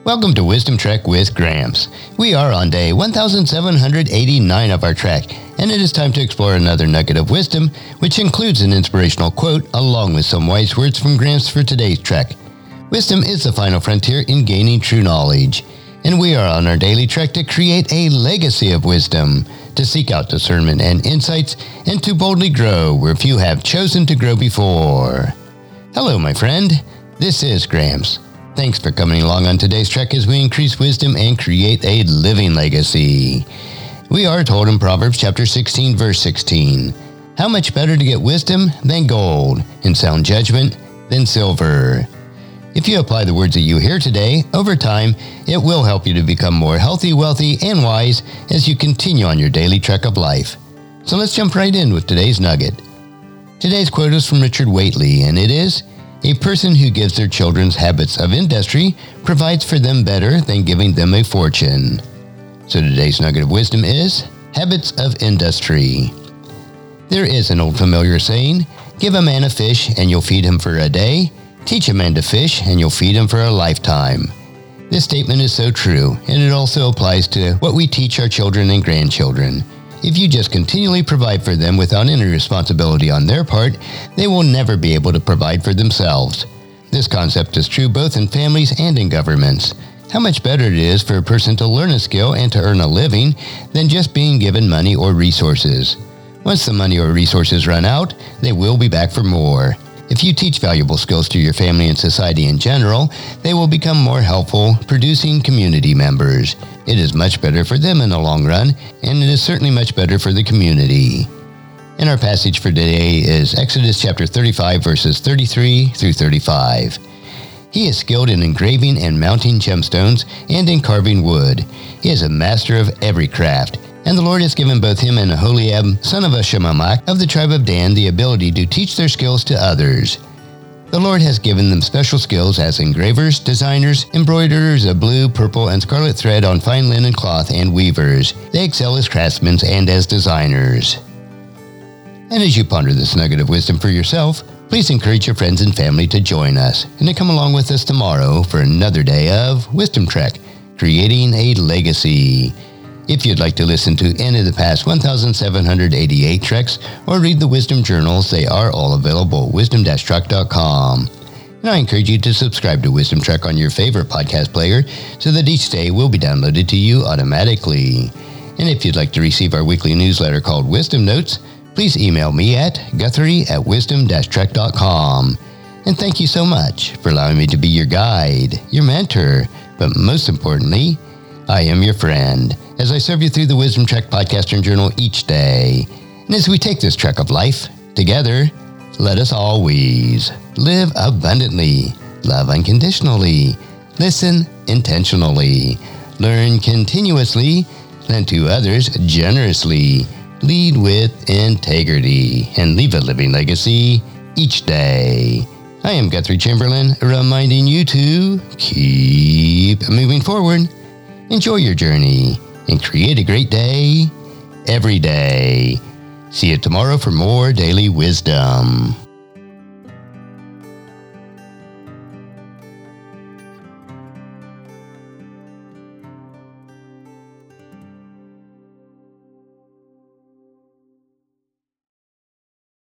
Welcome to Wisdom Trek with Gramps. We are on day 1789 of our trek, and it is time to explore another nugget of wisdom, which includes an inspirational quote along with some wise words from Gramps for today's trek. Wisdom is the final frontier in gaining true knowledge, and we are on our daily trek to create a legacy of wisdom, to seek out discernment and insights, and to boldly grow where few have chosen to grow before. Hello, my friend. This is Gramps. Thanks for coming along on today's trek as we increase wisdom and create a living legacy. We are told in Proverbs chapter 16, verse 16, how much better to get wisdom than gold, and sound judgment than silver. If you apply the words that you hear today, over time, it will help you to become more healthy, wealthy, and wise as you continue on your daily trek of life. So let's jump right in with today's nugget. Today's quote is from Richard Waitley, and it is, "A person who gives their children habits of industry provides for them better than giving them a fortune." So today's nugget of wisdom is habits of industry. There is an old familiar saying, give a man a fish and you'll feed him for a day. Teach a man to fish and you'll feed him for a lifetime. This statement is so true, and it also applies to what we teach our children and grandchildren. If you just continually provide for them without any responsibility on their part, they will never be able to provide for themselves. This concept is true both in families and in governments. How much better it is for a person to learn a skill and to earn a living than just being given money or resources. Once the money or resources run out, they will be back for more. If you teach valuable skills to your family and society in general, they will become more helpful, producing community members. It is much better for them in the long run, and it is certainly much better for the community. And our passage for today is Exodus chapter 35, verses 33 through 35. He is skilled in engraving and mounting gemstones and in carving wood. He is a master of every craft. And the Lord has given both him and Aholiab, son of Ahisamach, of the tribe of Dan, the ability to teach their skills to others. The Lord has given them special skills as engravers, designers, embroiderers of blue, purple, and scarlet thread on fine linen cloth, and weavers. They excel as craftsmen and as designers. And as you ponder this nugget of wisdom for yourself, please encourage your friends and family to join us and to come along with us tomorrow for another day of Wisdom Trek, creating a legacy. If you'd like to listen to any of the past 1,788 treks or read the Wisdom Journals, they are all available at wisdom-trek.com. And I encourage you to subscribe to Wisdom Trek on your favorite podcast player so that each day will be downloaded to you automatically. And if you'd like to receive our weekly newsletter called Wisdom Notes, please email me at guthrie@wisdom-trek.com. And thank you so much for allowing me to be your guide, your mentor, but most importantly, I am your friend, as I serve you through the Wisdom Trek podcast and journal each day. And as we take this trek of life together, let us always live abundantly, love unconditionally, listen intentionally, learn continuously, lend to others generously, lead with integrity, and leave a living legacy each day. I am Guthrie Chamberlain, reminding you to keep moving forward. Enjoy your journey and create a great day every day. See you tomorrow for more daily wisdom.